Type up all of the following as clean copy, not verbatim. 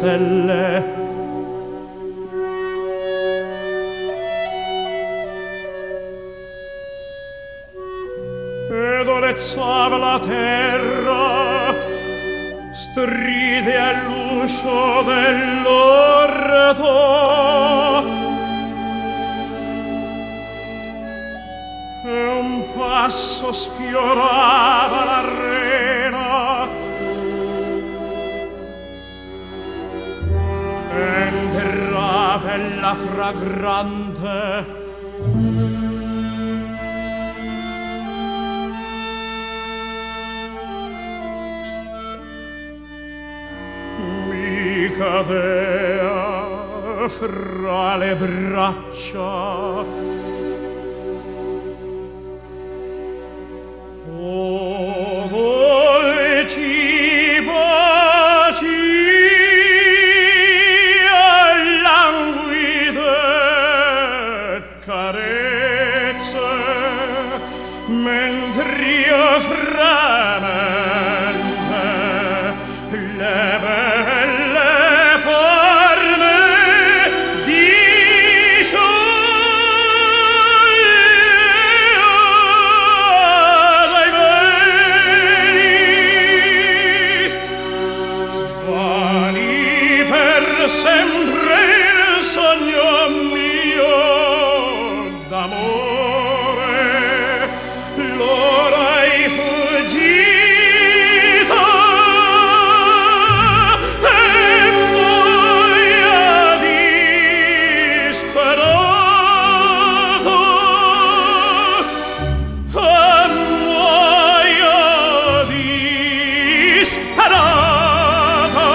stelle. Ed olezzava la terra, stride all'uscio dell'orto, e un passo sfiorava l'arena, entrava la fragrante cadea fra le braccia. Oh, dolci baci e languide carezze, mentr'io fremente le belle forme discioglieva dai veli, svani per sempre il sogno mio d'amore, l'ora hai fuggito e muoia disperato, e muoia disperata.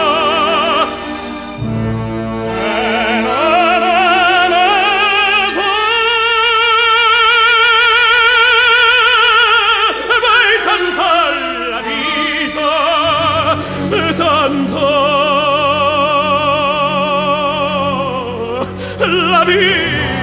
Tanto la vita